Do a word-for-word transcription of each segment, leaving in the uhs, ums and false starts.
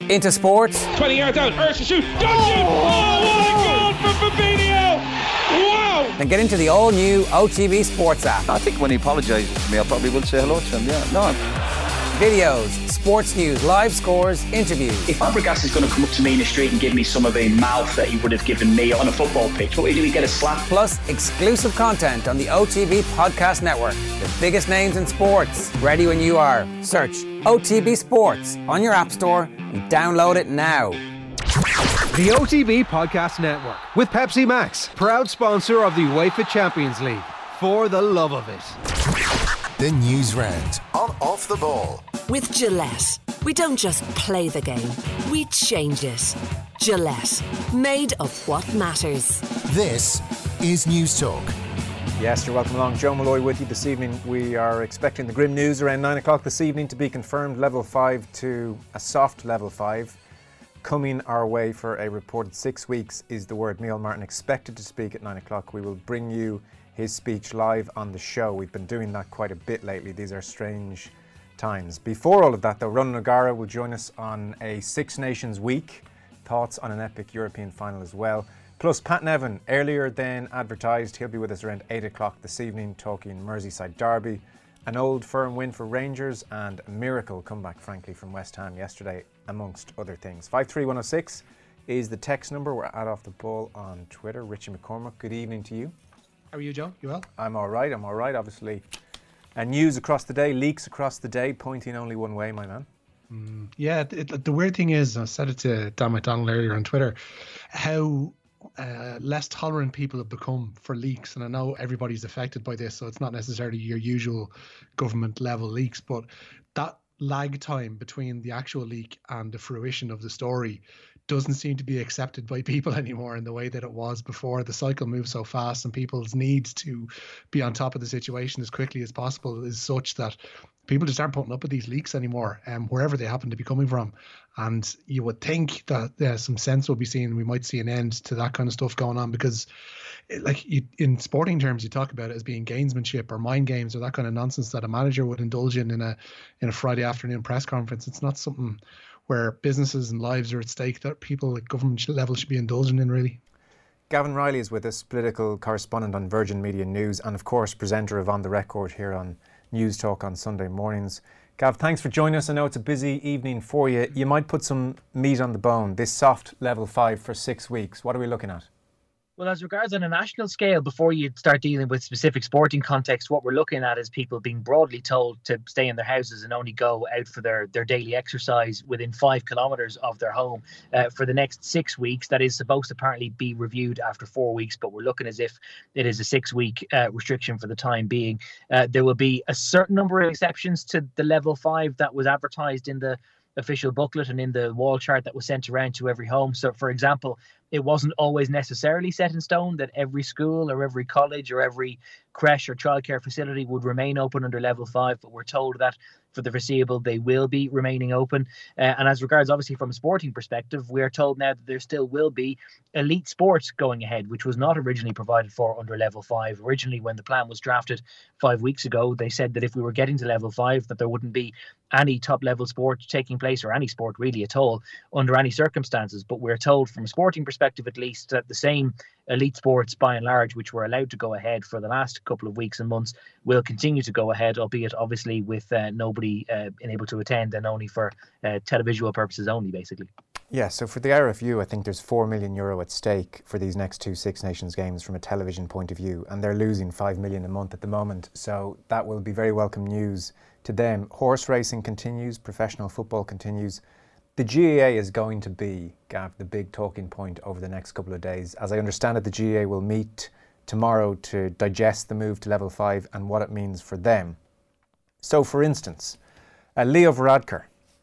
into sports. twenty yards out, Ursha shoot, got shoot! Oh, what a goal for Fabinho! Wow! Then get into the all-new O T B Sports app. I think when he apologises to me, I probably will say hello to him, yeah. No. Videos, sports news, live scores, interviews. If Fabregas is going to come up to me in the street and give me some of the mouth that he would have given me on a football pitch, what would he do? He get a slap? Plus exclusive content on the O T B Podcast Network. The biggest names in sports. Ready when you are. Search O T B Sports on your app store and download it now. The O T B Podcast Network with Pepsi Max, proud sponsor of the UEFA Champions League. For the love of it. The news round on Off the Ball. With Gillette, we don't just play the game, we change it. Gillette, made of what matters. This is News Talk. Yes, you're welcome along. Joe Malloy with you this evening. We are expecting the grim news around nine o'clock this evening to be confirmed level five to a soft level five. Coming our way for a reported six weeks is the word. Neil Martin expected to speak at nine o'clock. We will bring you his speech live on the show. We've been doing that quite a bit lately. These are strange times. Before all of that though, Ronan O'Gara will join us on a Six Nations week. Thoughts on an epic European final as well. Plus Pat Nevin, earlier than advertised, he'll be with us around eight o'clock this evening talking Merseyside derby. An old firm win for Rangers and a miracle comeback frankly from West Ham yesterday, amongst other things. five three one oh six is the text number. We're at Off the Ball on Twitter. Richie McCormick, good evening to you. How are you, Joe? You well? I'm all right, I'm all right, obviously. And news across the day, leaks across the day, pointing only one way, my man. Mm, yeah, it, the weird thing is, I said it to Dan McDonald earlier on Twitter, how uh, less tolerant people have become for leaks. And I know everybody's affected by this, so it's not necessarily your usual government level leaks, but that lag time between the actual leak and the fruition of the story doesn't seem to be accepted by people anymore in the way that it was before. The cycle moves so fast and people's need to be on top of the situation as quickly as possible is such that people just aren't putting up with these leaks anymore, um, wherever they happen to be coming from. And you would think that uh, some sense will be seen. We might see an end to that kind of stuff going on because it, like you, in sporting terms, you talk about it as being gamesmanship or mind games or that kind of nonsense that a manager would indulge in in a, in a Friday afternoon press conference. It's not something where businesses and lives are at stake that people at government level should be indulging in, really. Gavin Riley is with us, political correspondent on Virgin Media News and of course presenter of On The Record here on News Talk on Sunday mornings. Gav, thanks for joining us. I know it's a busy evening for you. You might put some meat on the bone. This soft level five for six weeks. What are we looking at? Well, as regards on a national scale, before you start dealing with specific sporting context, what we're looking at is people being broadly told to stay in their houses and only go out for their, their daily exercise within five kilometres of their home uh, for the next six weeks. That is supposed to apparently be reviewed after four weeks, but we're looking as if it is a six-week uh, restriction for the time being. Uh, there will be a certain number of exceptions to the level five that was advertised in the official booklet and in the wall chart that was sent around to every home. So, for example, it wasn't always necessarily set in stone that every school or every college or every creche or childcare facility would remain open under level five, but we're told that for the foreseeable they will be remaining open. Uh, and as regards obviously from a sporting perspective, we're told now that there still will be elite sports going ahead, which was not originally provided for under level five. Originally, when the plan was drafted five weeks ago, they said that if we were getting to level five, that there wouldn't be any top level sport taking place, or any sport really at all, under any circumstances. But we're told from a sporting perspective at least that the same elite sports by and large, which were allowed to go ahead for the last couple of weeks and months, will continue to go ahead, albeit obviously with uh, nobody uh, being able to attend and only for uh, televisual purposes only, basically. Yeah, so for the R F U, I think there's four million euro at stake for these next two Six Nations games from a television point of view, and they're losing five million a month at the moment, so that will be very welcome news to them. Horse racing continues, professional football continues. The G A A is going to be, Gav, the big talking point over the next couple of days. As I understand it, the G A A will meet tomorrow to digest the move to level five and what it means for them. So, for instance, uh, Leo Varadkar,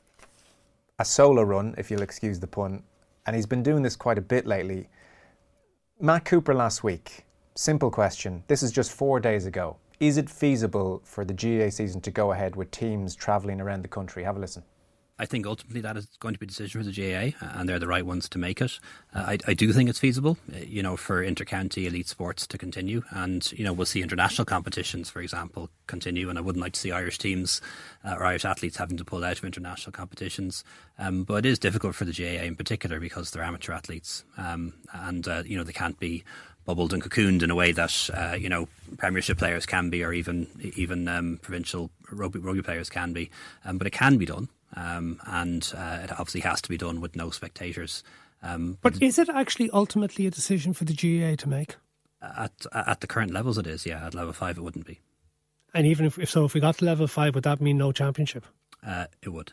a solo run, if you'll excuse the pun, and he's been doing this quite a bit lately. Matt Cooper last week, simple question, this is just four days ago. Is it feasible for the G A A season to go ahead with teams travelling around the country? Have a listen. I think ultimately that is going to be a decision for the G A A, and they're the right ones to make it. Uh, I, I do think it's feasible, you know, for inter-county elite sports to continue, and you know we'll see international competitions, for example, continue. And I wouldn't like to see Irish teams uh, or Irish athletes having to pull out of international competitions. Um, but it is difficult for the G A A in particular because they're amateur athletes, um, and uh, you know they can't be bubbled and cocooned in a way that uh, you know Premiership players can be, or even even um, provincial rugby, rugby players can be. Um, but it can be done. Um, and uh, it obviously has to be done with no spectators. Um, but is it actually ultimately a decision for the G A A to make? At at the current levels it is, yeah. At level five it wouldn't be. And even if, if so, if we got to level five, would that mean no championship? Uh, it would.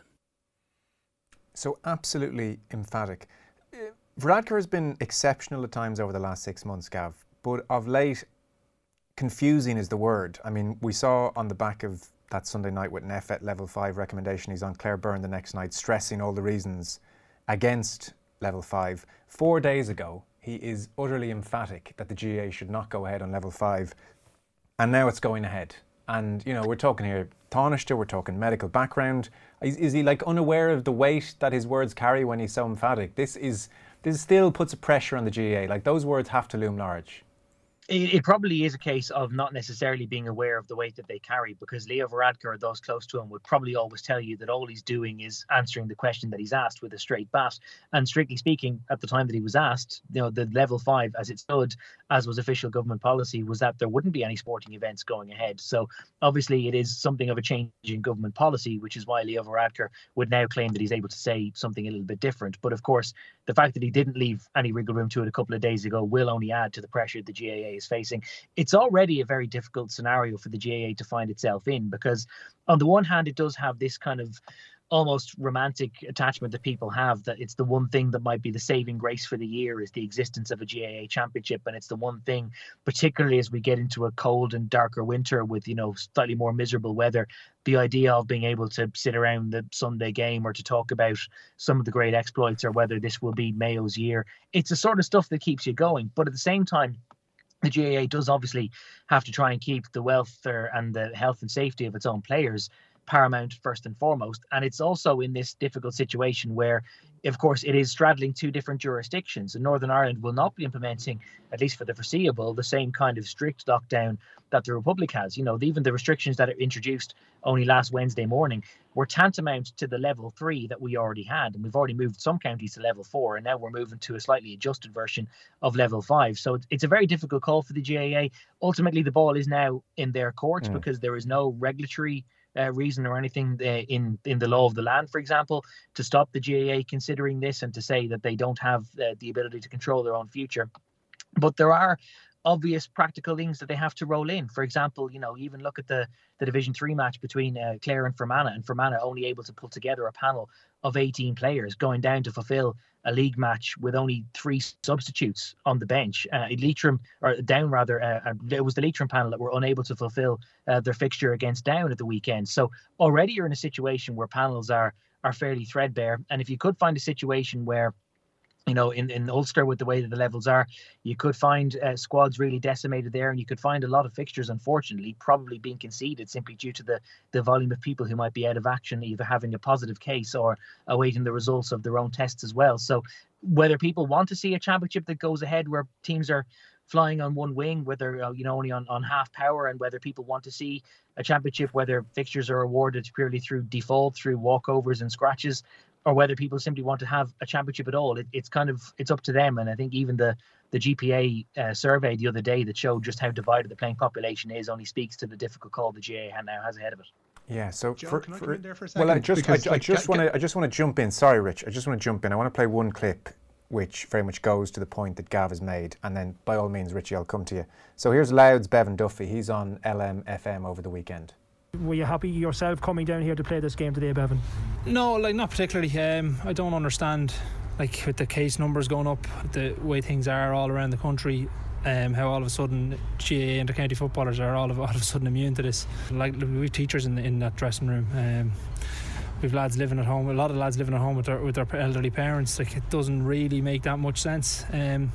So absolutely emphatic. Varadkar has been exceptional at times over the last six months, Gav, but of late, confusing is the word. I mean, we saw on the back of that Sunday night with an F at level five recommendation, he's on Claire Byrne the next night, stressing all the reasons against level five. Four days ago, he is utterly emphatic that the G A A should not go ahead on level five, and now it's going ahead. And, you know, we're talking here Taoiseach, we're talking medical background. Is, is he, like, unaware of the weight that his words carry when he's so emphatic? This is this still puts a pressure on the G A A. Like, those words have to loom large. It, it probably is a case of not necessarily being aware of the weight that they carry, because Leo Varadkar or those close to him would probably always tell you that all he's doing is answering the question that he's asked with a straight bat. And strictly speaking, at the time that he was asked, you know, the level five as it stood, as was official government policy, was that there wouldn't be any sporting events going ahead. So obviously it is something of a change in government policy, which is why Leo Varadkar would now claim that he's able to say something a little bit different. But of course, the fact that he didn't leave any wriggle room to it a couple of days ago will only add to the pressure the G A A is facing. It's already a very difficult scenario for the G A A to find itself in, because on the one hand, it does have this kind of almost romantic attachment that people have, that it's the one thing that might be the saving grace for the year is the existence of a G A A championship. And it's the one thing, particularly as we get into a cold and darker winter with, you know, slightly more miserable weather, the idea of being able to sit around the Sunday game or to talk about some of the great exploits or whether this will be Mayo's year. It's the sort of stuff that keeps you going. But at the same time, the G A A does obviously have to try and keep the welfare and the health and safety of its own players paramount first and foremost. And it's also in this difficult situation where, of course, it is straddling two different jurisdictions, and Northern Ireland will not be implementing, at least for the foreseeable, the same kind of strict lockdown that the Republic has. You know, even the restrictions that are introduced only last Wednesday morning were tantamount to the level three that we already had. And we've already moved some counties to level four, and now we're moving to a slightly adjusted version of level five. So it's a very difficult call for the G A A. Ultimately, the ball is now in their court mm. because there is no regulatory Uh, reason or anything uh, in in the law of the land, for example, to stop the G A A considering this and to say that they don't have uh, the ability to control their own future. But there are obvious practical things that they have to roll in. For example, you know, even look at the the Division Three match between uh, Clare and Fermanagh, and Fermanagh only able to pull together a panel of eighteen players, going down to fulfil a league match with only three substitutes on the bench. Uh, Leitrim, or Down rather, uh, it was the Leitrim panel that were unable to fulfil uh, their fixture against Down at the weekend. So already you're in a situation where panels are are fairly threadbare. And if you could find a situation where, you know, in, in Ulster with the way that the levels are, you could find uh, squads really decimated there, and you could find a lot of fixtures, unfortunately, probably being conceded simply due to the, the volume of people who might be out of action, either having a positive case or awaiting the results of their own tests as well. So whether people want to see a championship that goes ahead where teams are flying on one wing, whether, uh, you know, only on, on half power, and whether people want to see a championship whether fixtures are awarded purely through default, through walkovers and scratches, or whether people simply want to have a championship at all, it, it's kind of, it's up to them. And I think even the, the G P A uh, survey the other day that showed just how divided the playing population is only speaks to the difficult call the G A A now has ahead of it. Yeah, so Joe, for, can I for, come in there for a second? well, I just, because, I, like, I just get, want to, I just want to jump in. Sorry, Rich, I just want to jump in. I want to play one clip which very much goes to the point that Gav has made, and then by all means, Richie, I'll come to you. So here's Louds Bevan Duffy. He's on L M F M over the weekend. Were you happy yourself coming down here to play this game today, Bevan? No, like not particularly. Um, I don't understand, like with the case numbers going up, the way things are all around the country, um, how all of a sudden G A A inter-county footballers are all of, all of a sudden immune to this. Like we've teachers in in that dressing room. Um, we've lads living at home. A lot of lads living at home with their with their elderly parents. Like it doesn't really make that much sense. Um,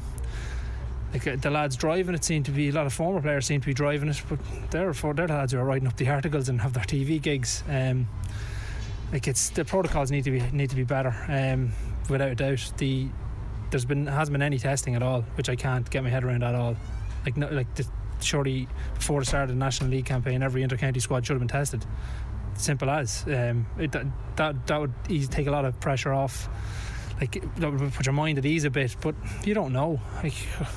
Like the lads driving it seem to be, a lot of former players seem to be driving it, but they're, for, they're the lads who are writing up the articles and have their T V gigs. Um, like it's the protocols need to be need to be better. Um, without a doubt, the there's been hasn't been any testing at all, which I can't get my head around at all. Like no, like the, surely before the start of the National League campaign, every inter-county squad should have been tested. Simple as. Um, it, that that that would ease, take a lot of pressure off. Like that would put your mind at ease a bit, but you don't know. Like,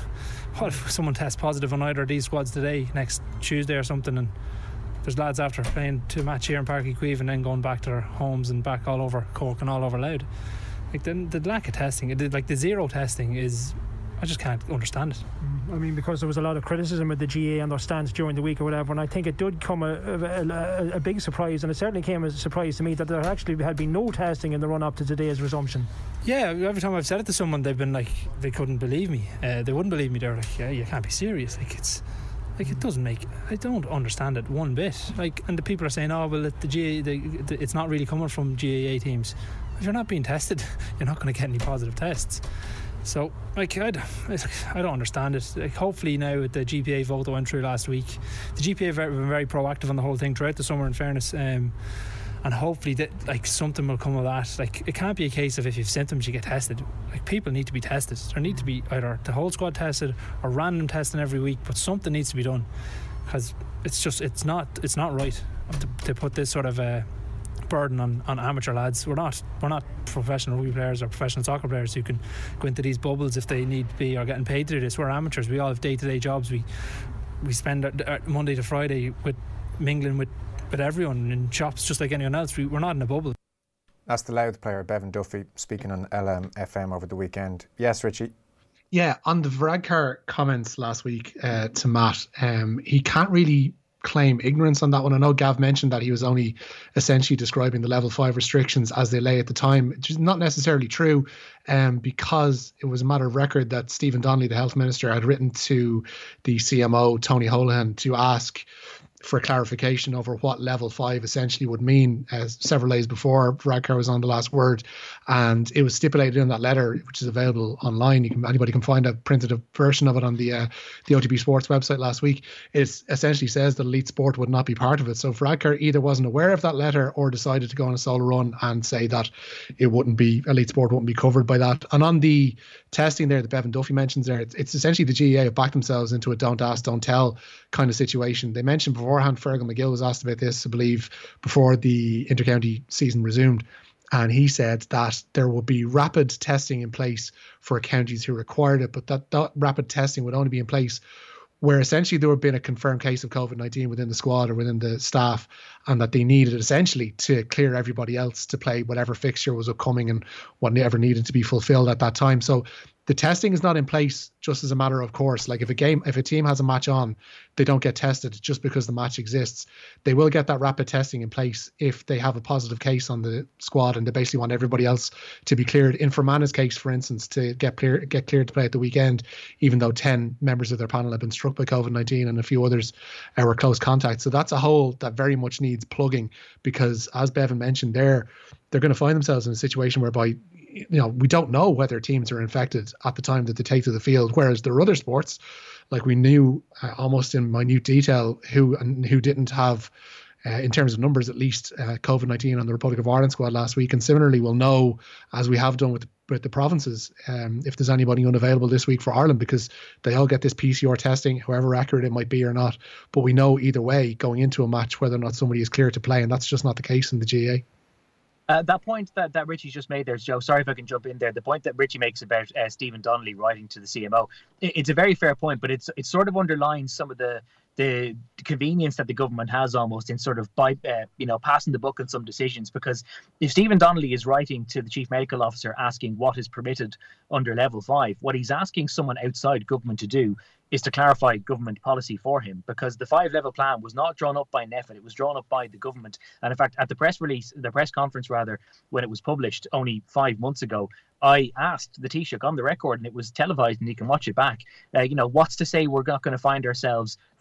what if someone tests positive on either of these squads today, next Tuesday or something, and there's lads after playing to match here in Páirc Uí Chaoimh and then going back to their homes and back all over Cork and all over Louth. Like the, the lack of testing, like the zero testing is, I just can't understand it. I mean, because there was a lot of criticism of the G A A and their stance during the week or whatever, and I think it did come a, a, a, a big surprise, and it certainly came as a surprise to me that there actually had been no testing in the run up to today's resumption. Yeah, every time I've said it to someone, they've been like, they couldn't believe me. Uh, they wouldn't believe me. They're like, yeah, you can't be serious. Like it's, like it doesn't make. I don't understand it one bit. Like, and the people are saying, oh well, the G A A, the, the, it's not really coming from G A A teams. If you're not being tested, you're not going to get any positive tests. So, like, I, I don't understand it. Like, hopefully now with the G P A vote that went through last week, the G P A have been very proactive on the whole thing throughout the summer, in fairness, um, and hopefully that, like, something will come of that. Like, it can't be a case of if you've symptoms you get tested. Like, people need to be tested. There need to be either the whole squad tested or random testing every week, but something needs to be done, because it's just it's not it's not right to, to put this sort of uh, burden on, on amateur lads. We're not we're not professional rugby players or professional soccer players who can go into these bubbles if they need to be, or getting paid to do this. We're amateurs. We all have day-to-day jobs. We we spend our, our Monday to Friday with mingling with, with everyone in shops just like anyone else. We, we're not in a bubble. That's the Louth player Bevan Duffy speaking on L M F M over the weekend. Yes, Richie. Yeah, on the Varadkar comments last week uh, to Matt, um, he can't really claim ignorance on that one. I know Gav mentioned that he was only essentially describing the level five restrictions as they lay at the time, which is not necessarily true, um, because it was a matter of record that Stephen Donnelly, the health minister, had written to the C M O, Tony Holohan, to ask for clarification over what level five essentially would mean, as several days before Varadkar was on the last word, and it was stipulated in that letter, which is available online. You can anybody can find a printed a version of it on the uh, the O T B Sports website last week. It essentially says that elite sport would not be part of it. So Varadkar either wasn't aware of that letter or decided to go on a solo run and say that it wouldn't be elite sport wouldn't be covered by that. And on the testing there that Bevan Duffy mentions there, it's, it's essentially the G A A have backed themselves into a don't ask, don't tell kind of situation. They mentioned beforehand, Fergal McGill was asked about this, I believe, before the inter-county season resumed, and he said that there would be rapid testing in place for counties who required it, but that, that rapid testing would only be in place where essentially there would have been a confirmed case of COVID nineteen within the squad or within the staff, and that they needed essentially to clear everybody else to play whatever fixture was upcoming and whatever needed to be fulfilled at that time. So the testing is not in place just as a matter of course. Like if a game, if a team has a match on, they don't get tested just because the match exists. They will get that rapid testing in place if they have a positive case on the squad, and they basically want everybody else to be cleared. In Fermanagh case, for instance, to get clear, get cleared to play at the weekend, even though ten members of their panel have been struck by COVID nineteen and a few others uh, were close contact. So that's a hole that very much needs plugging, because as Bevan mentioned there, they're going to find themselves in a situation whereby, you know, we don't know whether teams are infected at the time that they take to the field, whereas there are other sports, like we knew uh, almost in minute detail who and who didn't have, uh, in terms of numbers at least, uh, COVID nineteen on the Republic of Ireland squad last week. And similarly, we'll know, as we have done with with the provinces, um, if there's anybody unavailable this week for Ireland, because they all get this P C R testing, however accurate it might be or not. But we know either way going into a match whether or not somebody is clear to play, and that's just not the case in the G A A. Uh, that point that, that Richie's just made there, Joe, sorry if I can jump in there. The point that Richie makes about uh, Stephen Donnelly writing to the C M O, it, it's a very fair point, but it's it sort of underlines some of the the convenience that the government has almost in sort of by uh, you know passing the buck on some decisions. Because if Stephen Donnelly is writing to the chief medical officer asking what is permitted under level five, what he's asking someone outside government to do is to clarify government policy for him, because the five level plan was not drawn up by N E F I T, it was drawn up by the government. And in fact, at the press release, the press conference rather, when it was published only five months ago, I asked the Taoiseach on the record, and it was televised and you can watch it back, uh, you know, what's to say we're not going to find ourselves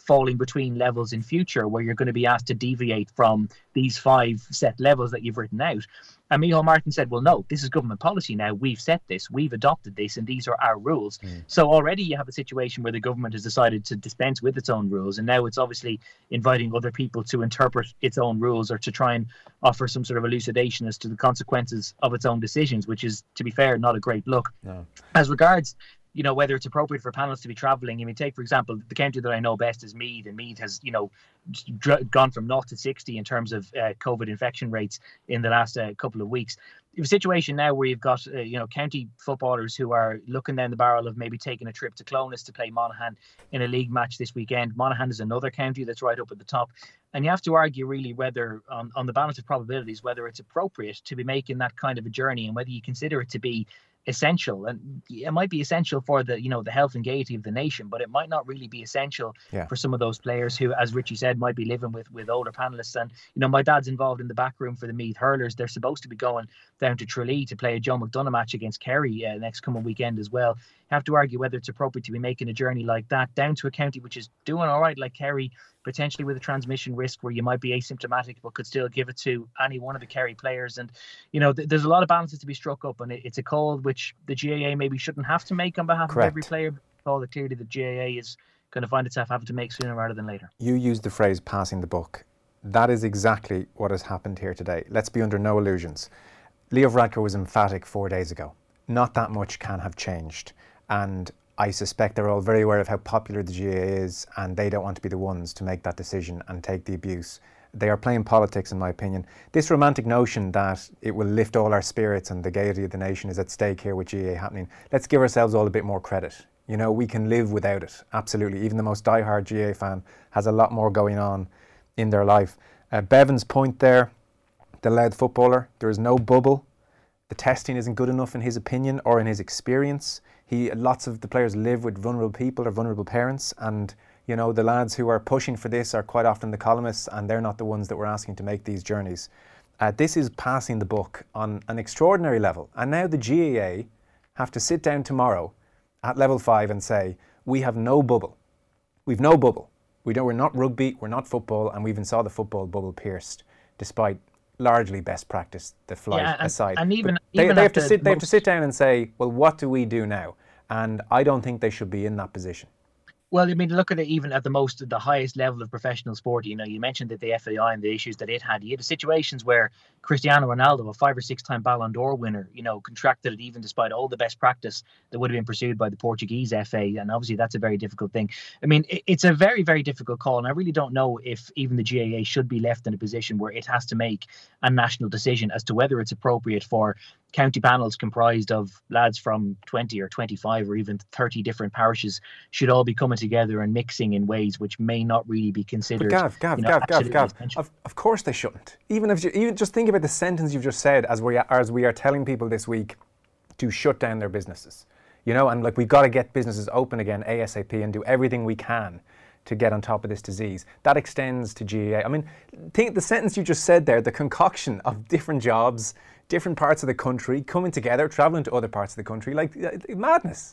falling between levels in future where you're going to be asked to deviate from these five set levels that you've written out. And Micheál Martin said, well, no, this is government policy now. We've set this, we've adopted this, and these are our rules. Mm. So already you have a situation where the government has decided to dispense with its own rules, and now it's obviously inviting other people to interpret its own rules or to try and offer some sort of elucidation as to the consequences of its own decisions, which is, to be fair, not a great look. No. As regards, you know, whether it's appropriate for panels to be travelling. I mean, take, for example, the county that I know best is Meath, and Meath has, you know, dr- gone from naught to sixty in terms of uh, COVID infection rates in the last uh, couple of weeks. You have a situation now where you've got, uh, you know, county footballers who are looking down the barrel of maybe taking a trip to Clones to play Monaghan in a league match this weekend. Monaghan is another county that's right up at the top. And you have to argue really whether, on, on the balance of probabilities, whether it's appropriate to be making that kind of a journey and whether you consider it to be essential. And it might be essential for the, you know, the health and gaiety of the nation, but it might not really be essential yeah. for some of those players who, as Richie said, might be living with with older panelists. And, you know, my dad's involved in the back room for the Meath Hurlers. They're supposed to be going down to Tralee to play a Joe McDonagh match against Kerry uh, next coming weekend as well. You have to argue whether it's appropriate to be making a journey like that down to a county which is doing all right, like Kerry, potentially with a transmission risk where you might be asymptomatic but could still give it to any one of the Kerry players. And, you know, th- there's a lot of balances to be struck up, and it, it's a call which the G A A maybe shouldn't have to make on behalf Correct. of every player, but a call that clearly the G A A is going to find itself having to make sooner rather than later. You used the phrase passing the buck. That is exactly what has happened here today. Let's be under no illusions. Leo Varadkar was emphatic four days ago. Not that much can have changed. And I suspect they're all very aware of how popular the G A A is, and they don't want to be the ones to make that decision and take the abuse. They are playing politics, in my opinion. This romantic notion that it will lift all our spirits and the gaiety of the nation is at stake here with G A A happening. Let's give ourselves all a bit more credit. You know, we can live without it, absolutely. Even the most diehard G A A fan has a lot more going on in their life. Uh, Bevan's point there, the Louth footballer, there is no bubble. The testing isn't good enough in his opinion or in his experience. He, lots of the players live with vulnerable people or vulnerable parents, and you know the lads who are pushing for this are quite often the columnists, and they're not the ones that we're asking to make these journeys. Uh, this is passing the buck on an extraordinary level, and now the G A A have to sit down tomorrow at level five and say, we have no bubble. We've no bubble. We don't, we're not rugby, we're not football, and we even saw the football bubble pierced, despite largely best practice, the flight yeah, and, aside. And even, they, even they have to the sit. They most... have to sit down and say, well, what do we do now? And I don't think they should be in that position. Well, I mean, look at it even at the most, the highest level of professional sport. You know, you mentioned that the F A I and the issues that it had. You had situations where Cristiano Ronaldo, a five or six time Ballon d'Or winner, you know, contracted it even despite all the best practice that would have been pursued by the Portuguese F A. And obviously that's a very difficult thing. I mean, it's a very, very difficult call. And I really don't know if even the G A A should be left in a position where it has to make a national decision as to whether it's appropriate for county panels comprised of lads from twenty or twenty-five or even thirty different parishes should all be coming together and mixing in ways which may not really be considered. But Gav, Gav, you know, Gav, Gav, Gav. Of, of course they shouldn't. Even if you even just think about the sentence you've just said, as we as we are telling people this week to shut down their businesses, you know, and like we've got to get businesses open again ASAP and do everything we can to get on top of this disease. That extends to G A A. I mean, think the sentence you just said there, the concoction of different jobs, different parts of the country coming together, traveling to other parts of the country, like madness.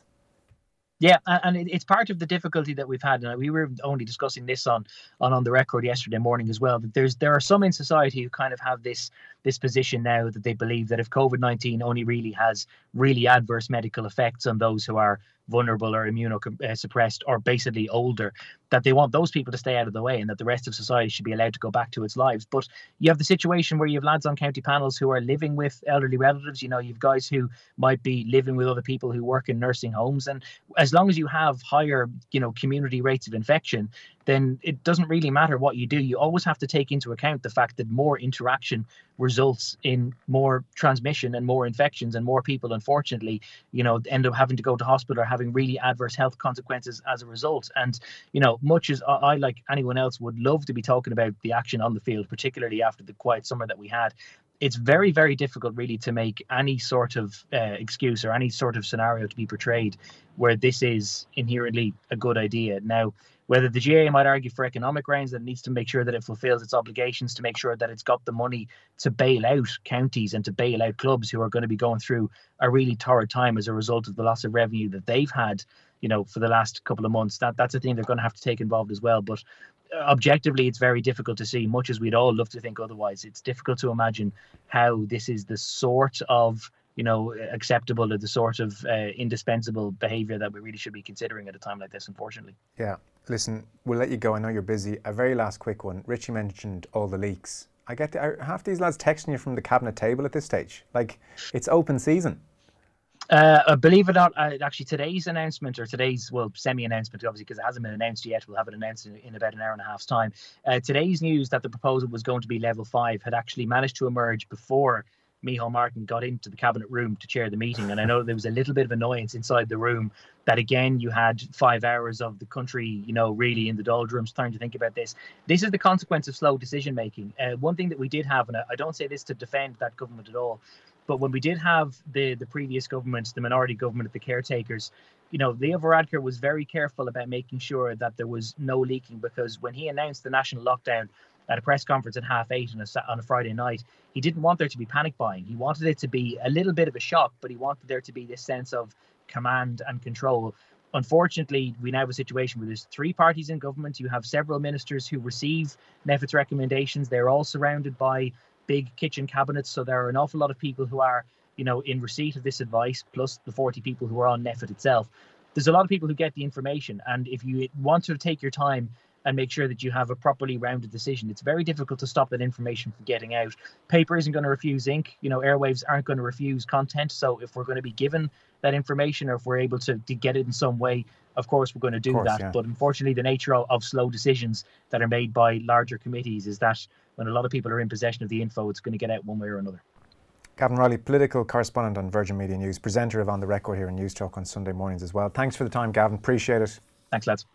Yeah, and it's part of the difficulty that we've had, and we were only discussing this on on on the record yesterday morning as well. That there's there are some in society who kind of have this this position now that they believe that if COVID nineteen only really has really adverse medical effects on those who are vulnerable or immunosuppressed or basically older, that they want those people to stay out of the way and that the rest of society should be allowed to go back to its lives. But you have the situation where you have lads on county panels who are living with elderly relatives. You know, you've guys who might be living with other people who work in nursing homes. And as long as you have higher, you know, community rates of infection, then it doesn't really matter what you do. You always have to take into account the fact that more interaction results in more transmission and more infections, and more people, unfortunately, you know, end up having to go to hospital or having really adverse health consequences as a result. And, you know, much as I, like anyone else, would love to be talking about the action on the field, particularly after the quiet summer that we had, it's very, very difficult really to make any sort of uh, excuse or any sort of scenario to be portrayed where this is inherently a good idea. Now, whether the G A A might argue for economic grounds that it needs to make sure that it fulfills its obligations, to make sure that it's got the money to bail out counties and to bail out clubs who are going to be going through a really torrid time as a result of the loss of revenue that they've had, you know, for the last couple of months. That that's a thing they're going to have to take involved as well. But objectively, it's very difficult to see, much as we'd all love to think otherwise. It's difficult to imagine how this is the sort of, you know, acceptable or the sort of uh, indispensable behaviour that we really should be considering at a time like this, unfortunately. Yeah. Listen, we'll let you go. I know you're busy. A very last quick one. Richie mentioned all the leaks. I get the, are half these lads texting you from the cabinet table at this stage. Like, it's open season. Uh, believe it or not, uh, actually today's announcement, or today's, well, semi-announcement, obviously, because it hasn't been announced yet. We'll have it announced in, in about an hour and a half's time. Uh, today's news that the proposal was going to be level five had actually managed to emerge before Micheál Martin got into the cabinet room to chair the meeting. And I know there was a little bit of annoyance inside the room that, again, you had five hours of the country, you know, really in the doldrums trying to think about this. This is the consequence of slow decision making. Uh, one thing that we did have, and I don't say this to defend that government at all, but when we did have the, the previous government, the minority government, the caretakers, you know, Leo Varadkar was very careful about making sure that there was no leaking, because when he announced the national lockdown at a press conference at half eight on a, on a Friday night, he didn't want there to be panic buying. He wanted it to be a little bit of a shock, but he wanted there to be this sense of command and control. Unfortunately, we now have a situation where there's three parties in government. You have several ministers who receive NPHET's recommendations. They're all surrounded by big kitchen cabinets. So there are an awful lot of people who are, you know, in receipt of this advice, plus the forty people who are on NPHET itself. There's a lot of people who get the information. And if you want to take your time and make sure that you have a properly rounded decision, it's very difficult to stop that information from getting out. Paper isn't going to refuse ink. You know, airwaves aren't going to refuse content. So if we're going to be given that information, or if we're able to, to get it in some way, of course, we're going to do course, that. Yeah. But unfortunately, the nature of, of slow decisions that are made by larger committees is that when a lot of people are in possession of the info, it's going to get out one way or another. Gavin Riley, political correspondent on Virgin Media News, presenter of On the Record here in News Talk on Sunday mornings as well. Thanks for the time, Gavin. Appreciate it. Thanks, lads.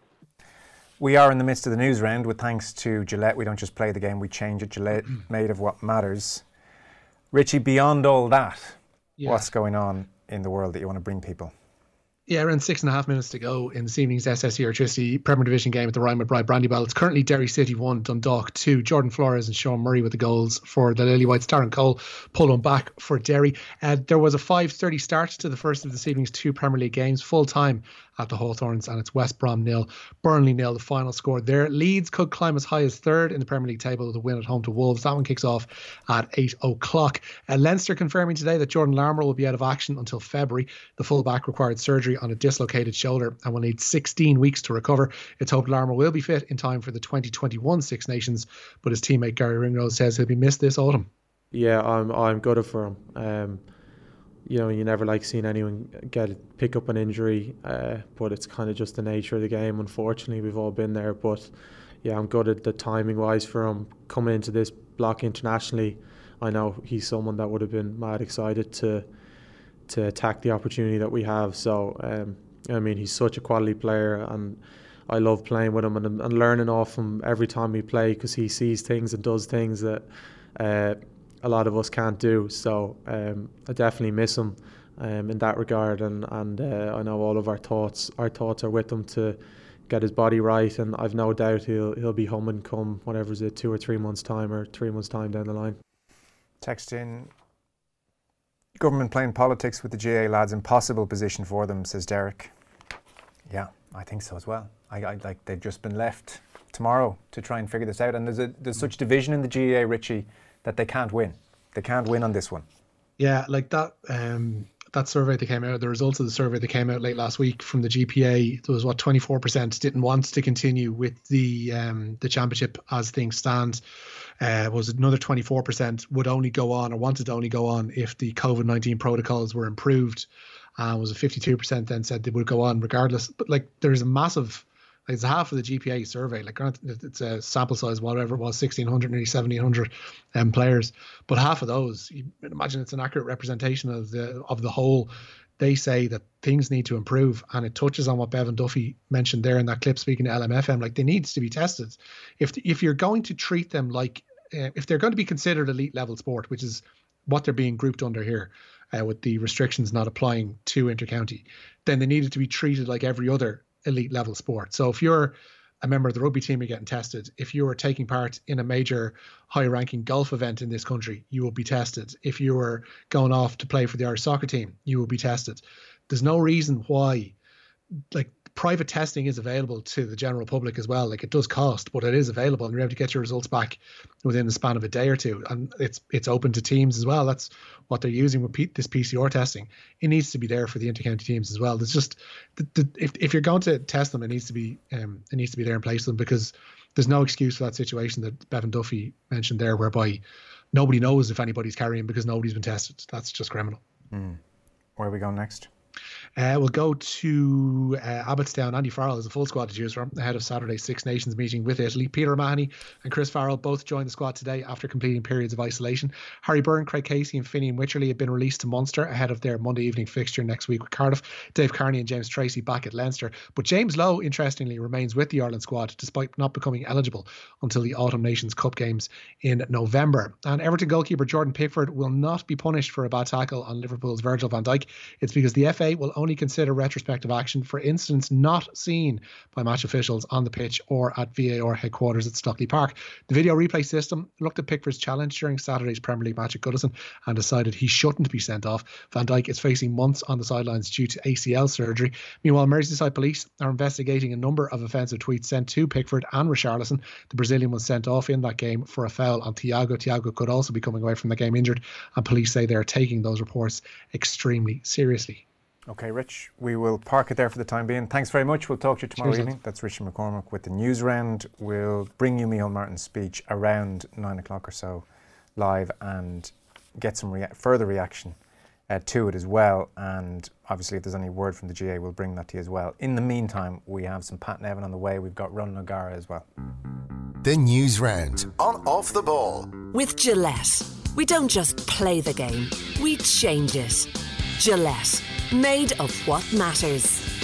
We are in the midst of the news round with thanks to Gillette. We don't just play the game, we change it. Gillette, made of what matters. Richie, beyond all that, yeah. What's going on in the world that you want to bring people? Yeah, around six and a half minutes to go in this evening's S S E Electricity Premier Division game at the Ryan McBride Brandywell. It's currently Derry City one, Dundalk two. Jordan Flores and Sean Murray with the goals for the Lily Whites. Darren Cole pulled one back for Derry. Uh, there was a five thirty start to the first of this evening's two Premier League games, full time at the Hawthorns, and it's West Brom nil, Burnley nil, the final score there. Leeds could climb as high as third in the Premier League table with a win at home to Wolves. That one kicks off at eight o'clock. Uh, Leinster confirming today that Jordan Larmour will be out of action until February. The fullback required surgery on a dislocated shoulder and will need sixteen weeks to recover. It's hoped Larmour will be fit in time for the twenty twenty-one Six Nations, but his teammate Gary Ringrose says he'll be missed this autumn. Yeah, I'm I'm gutted for him. Um, you know, you never like seeing anyone get pick up an injury, uh, but it's kind of just the nature of the game. Unfortunately, we've all been there. But yeah, I'm gutted the timing wise for him coming into this block internationally. I know he's someone that would have been mad excited to to attack the opportunity that we have. So um, I mean, he's such a quality player, and I love playing with him and, and learning off him every time we play, because he sees things and does things that uh, a lot of us can't do. So um, I definitely miss him um, in that regard, and and uh, I know all of our thoughts our thoughts are with him to get his body right, and I've no doubt he'll he'll be humming come whatever is it, two or three months time or three months time down the line. Text in, government playing politics with the G A A lads, impossible position for them, says Derek. Yeah, I think so as well. I, I like they've just been left tomorrow to try and figure this out, and there's a there's such division in the G A A, Richie, that they can't win. They can't win on this one. Yeah, like that um, that survey that came out, the results of the survey that came out late last week from the G P A, there was what twenty-four percent didn't want to continue with the um, the championship as things stand. Uh, was another twenty-four percent would only go on or wanted to only go on if the COVID nineteen protocols were improved. Uh, was a fifty-two percent then said they would go on regardless. But like there's a massive, like it's half of the G P A survey. Like it's a sample size, whatever it was, sixteen hundred, nearly seventeen hundred um, players. But half of those, you imagine it's an accurate representation of the of the whole. They say that things need to improve, and it touches on what Bevan Duffy mentioned there in that clip speaking to L M F M. Like they need to be tested. If if you're going to treat them like, uh, if they're going to be considered elite level sport, which is what they're being grouped under here, uh, with the restrictions not applying to intercounty, then they needed to be treated like every other elite level sport. So if you're a member of the rugby team, you're getting tested. If you are taking part in a major high ranking golf event in this country, you will be tested. If you are going off to play for the Irish soccer team, you will be tested. There's no reason why, like private testing is available to the general public as well. Like, it does cost, but it is available, and you're able to get your results back within the span of a day or two. And it's it's open to teams as well. That's what they're using with P- this P C R testing. It needs to be there for the intercounty teams as well. There's just the, the, if if you're going to test them, it needs to be um, it needs to be there in place of them, because there's no excuse for that situation that Bevan Duffy mentioned there, whereby nobody knows if anybody's carrying because nobody's been tested. That's just criminal. Mm. Where are we going next? Uh, we'll go to uh, Abbottstown. Andy Farrell has a full squad to choose from ahead of Saturday's Six Nations meeting with Italy. Peter O'Mahony and Chris Farrell both joined the squad today after completing periods of isolation. Harry Byrne, Craig Casey and Finian Wycherley have been released to Munster ahead of their Monday evening fixture next week with Cardiff. Dave Carney and James Tracy back at Leinster. But James Lowe, interestingly, remains with the Ireland squad despite not becoming eligible until the Autumn Nations Cup games in November. And Everton goalkeeper Jordan Pickford will not be punished for a bad tackle on Liverpool's Virgil van Dijk. It's because the F A will only consider retrospective action for incidents not seen by match officials on the pitch or at V A R headquarters at Stockley Park. The video replay system looked at Pickford's challenge during Saturday's Premier League match at Goodison and decided he shouldn't be sent off. Van Dijk is facing months on the sidelines due to A C L surgery. Meanwhile, Merseyside police are investigating a number of offensive tweets sent to Pickford and Richarlison. The Brazilian was sent off in that game for a foul on Thiago. Thiago could also be coming away from the game injured, and police say they are taking those reports extremely seriously. Okay, Rich, we will park it there for the time being. Thanks very much. We'll talk to you tomorrow Cheers, evening. lads. That's Richard McCormick with the news round. We'll bring you Micheál Martin's speech around nine o'clock or so live and get some rea- further reaction uh, to it as well. And obviously, if there's any word from the G A, we'll bring that to you as well. In the meantime, we have some Pat Nevin on the way. We've got Ronan O'Gara as well. The news round on Off the Ball. With Gillette, we don't just play the game, we change it. Gillette, made of what matters.